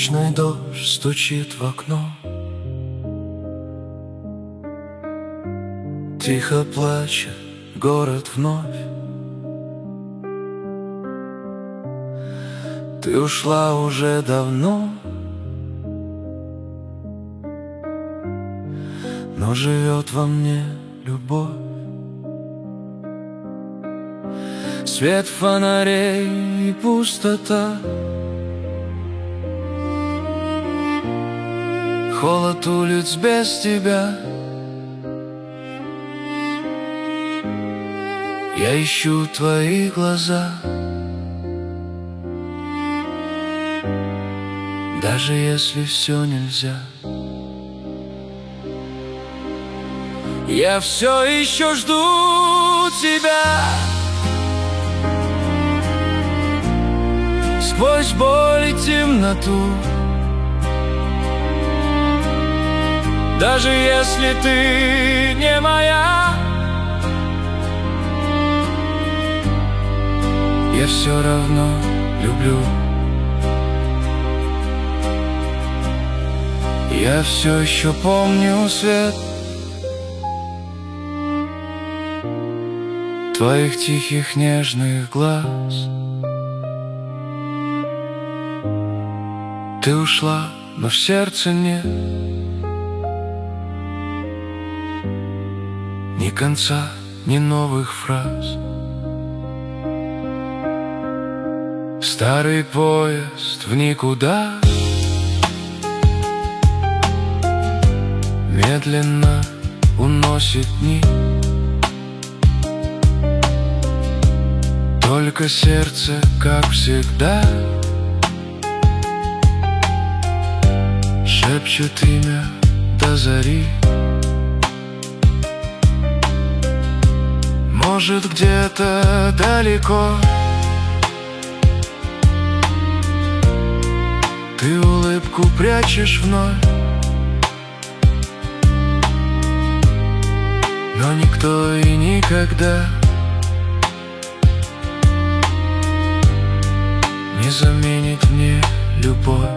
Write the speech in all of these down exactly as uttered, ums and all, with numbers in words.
Ночной дождь стучит в окно, тихо плачет город вновь. Ты ушла уже давно, но живет во мне любовь. Свет фонарей и пустота, холод улиц без тебя. Я ищу твои глаза, даже если все нельзя. Я все еще жду тебя, сквозь боль и темноту. Даже если ты не моя, я все равно люблю. Я все еще помню свет твоих тихих нежных глаз. Ты ушла, но в сердце нет ни конца, ни новых фраз. Старый поезд в никуда медленно уносит дни. Только сердце, как всегда, шепчет имя до зари. Может, где-то далеко ты улыбку прячешь вновь, но никто и никогда не заменит мне любовь.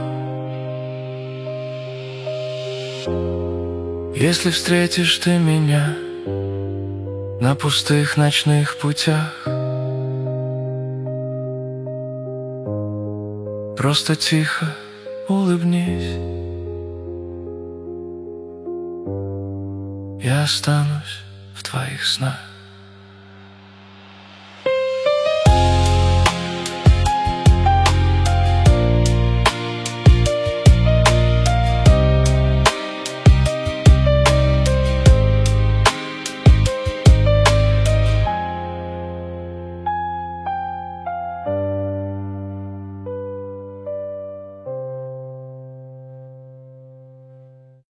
Если встретишь ты меня на пустых ночных путях, просто тихо улыбнись. Я останусь в твоих снах.